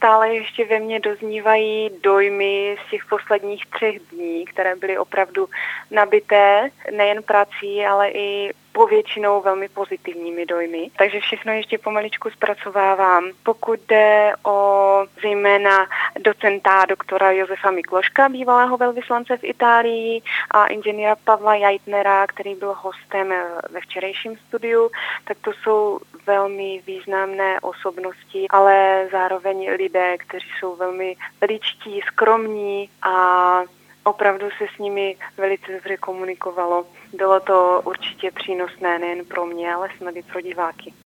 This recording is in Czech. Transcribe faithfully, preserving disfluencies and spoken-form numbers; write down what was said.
stále ještě ve mně doznívají dojmy z těch posledních třech dní, které byly opravdu nabité nejen prací, ale i povětšinou velmi pozitivními dojmy. Takže všechno ještě pomaličku zpracovávám. Pokud jde o zejména docenta doktora Josefa Mikloška, bývalého velvyslance v Itálii, a inženýra Pavla Jajtnera, který byl hostem ve včerejším studiu, tak to jsou velmi významné osobnosti, ale zároveň lidé, kteří jsou velmi ličtí, skromní a opravdu se s nimi velice dobře komunikovalo. Bylo to určitě přínosné nejen pro mě, ale snad i pro diváky.